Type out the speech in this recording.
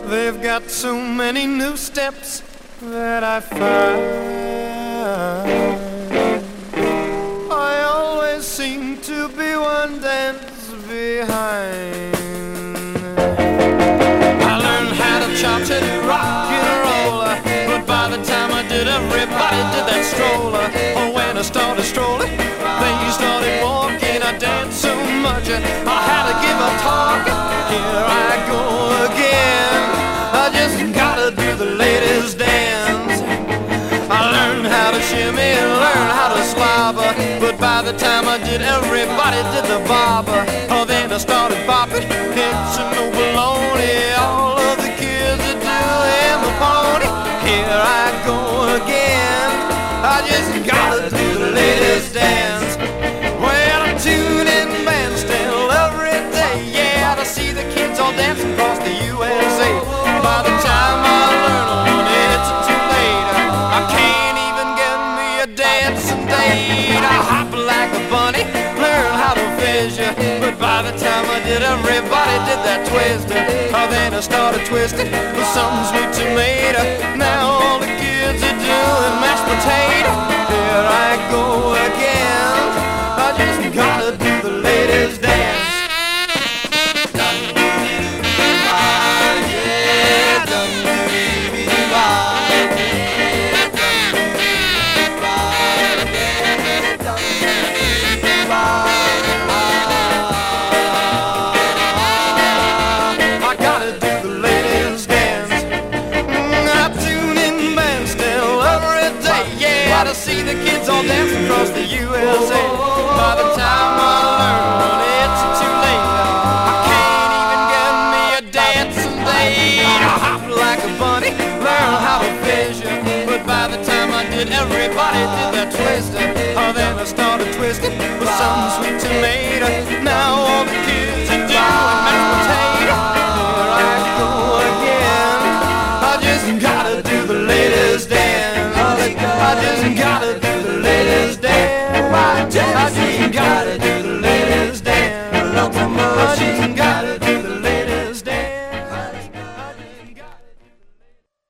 They've got so many new steps that I find I always seem to be one dance behind. I learned how to chop to the rock and roll, but by the time I did, everybody did that stroller. Oh, when I started strolling, they started walking. I danced so much, I had to give up talking. Here I go again, I just gotta do the ladies' dance. I learned how to shimmy, learned how to slobber, but by the time I did, everybody did the bobber. Oh, then I started bopping, it's a no baloney. All of the kids are doing the pony. Here I go again, I just gotta do the ladies' dance. Well, I tune in bandstand every day, yeah, to see the kids all dancing across the USA. By the time I learn one, it's too late. I can't even get me a dancing date. I hop like a bunny, learn how to fissure, but by the time I did, everybody did that twister. Then I started twisting with some sweet tomato. Now all the kids are doing mashed potato. Here I go again, I just gotta do the ladies' dance. To see the kids all dance across the USA. By the time I learn, it's too late. I can't even get me a dancing date. I hop like a bunny, learn how to fissure, but by the time I did, everybody did that twister. Oh, then I started